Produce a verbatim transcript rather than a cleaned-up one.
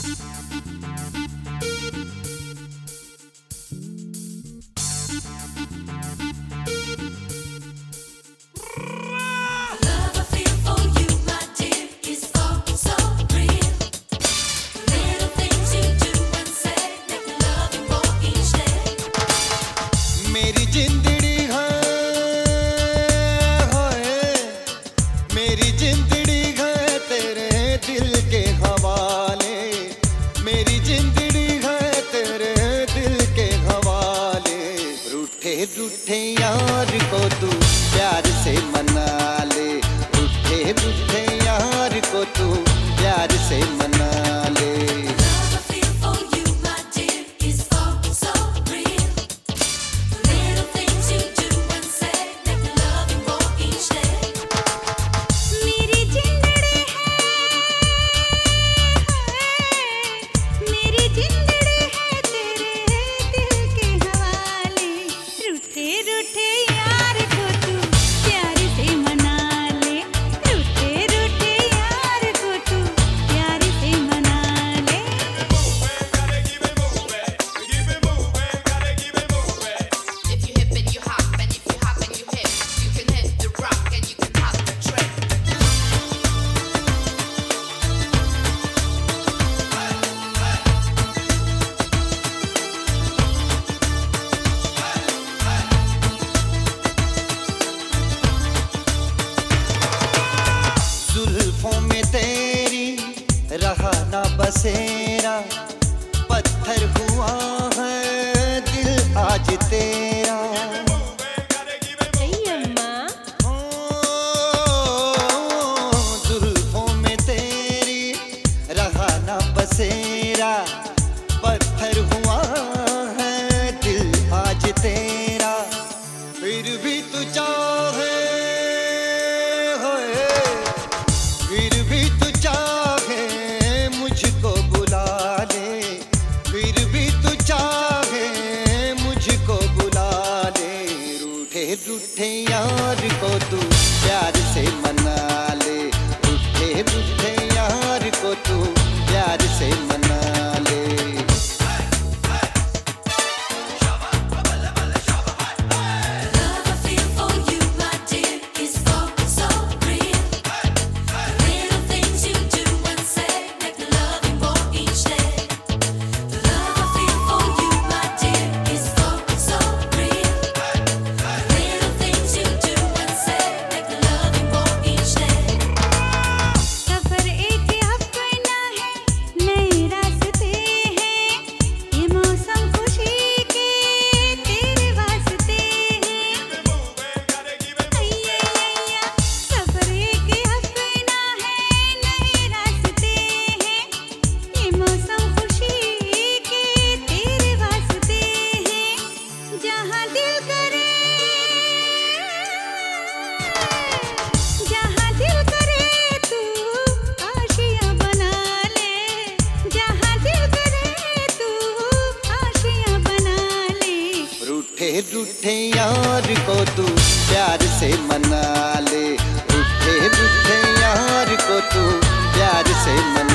रूठे यार को तू प्यार से मना ले, रूठे रूठे यार को तू प्यार से मना ले। जुल्फों में तेरी रहा ना बसेरा, पत्थर हुआ है दिल आज तेरा। जुल्फों में तेरी रहा ना बसेरा, पत्थर हुआ है दिल आज तेरा। फिर भी तू चाहे, फिर भी तू चाहे मुझको बुला ले, फिर भी तू चाहे मुझको बुला ले। रूठे रूठे यार को तू प्यार से मना ले, रूठे रूठे यार को तू प्यार से मना ले। रूठे रूठे यार को तू प्यार से मना ले, रूठे रूठे यार को तू प्यार से मना ले।